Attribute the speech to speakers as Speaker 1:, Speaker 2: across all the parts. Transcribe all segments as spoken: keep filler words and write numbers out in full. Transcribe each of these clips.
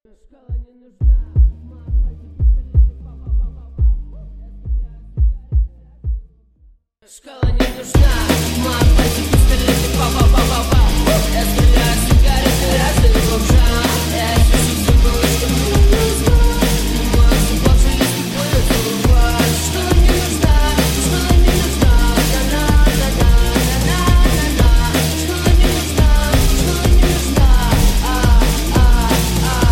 Speaker 1: Шкала не нужна, мама, пистолеты, па-па-па-па-па. Шкала не нужна, мама, пистолеты, па-па-па-па-па. Я стреляю сигареты, разные бомжа. Я пишу символы, что мне нужно. Снимаю больше, если буду целовать. Шкала не нужна, шкала не нужна. На-на-на-на-на-на-на-на. Шкала не нужна, шкала не нужна. А-а-а.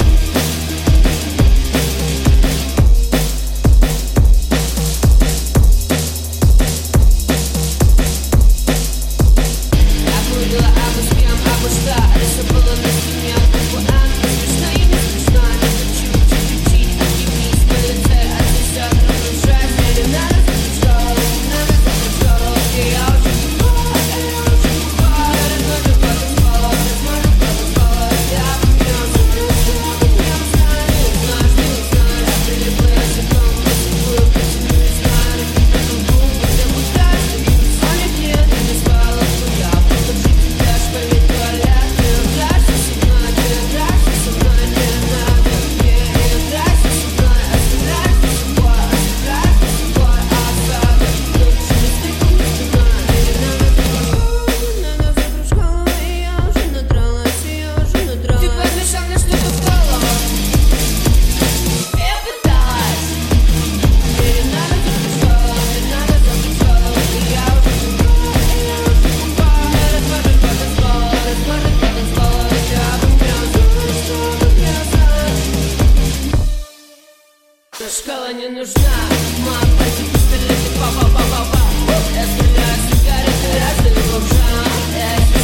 Speaker 1: Абы с кем, абы что, рисовала на стене букву «Н». Смешно и не смешно, надо чуть-чуть, отъебись на лице, отнесет разрушать. Или надо забыть школу, надо забыть школу. И я уже не пала, я уже не пала. Размажу потанцевала, размажу потанцевала. Я поменялся, я поменялся. Не узнаешь, не узнаешь. Прилипла я языком, поцелую, поцелую, знаю. Разлепила губы, где пустая, что не сонет, нет, я не спала, что я буду жить. Поверь, туалет, не играйся со мной, не играйся со мной, не надо мне. Не играйся со мной, оставляйся с собой, оставляйся с собой. Оставь, лучше не стыком не спиной. Или надо надо закрыть школу, и я уже надралась, и я уже надралась. Ты подмешал мне что-то в голову. Я пыталась. Или надо закрыть школу, или надо закрыть школу. И я уже надралась, и я уже надралась. Не размажешь потанцевала, размажешь потанцевала. Я поменялся, что поменялся. Шкала не нужна, мама, пистолеты, па-па-па-па-па. Я стреляю сигареты, разные бомжа.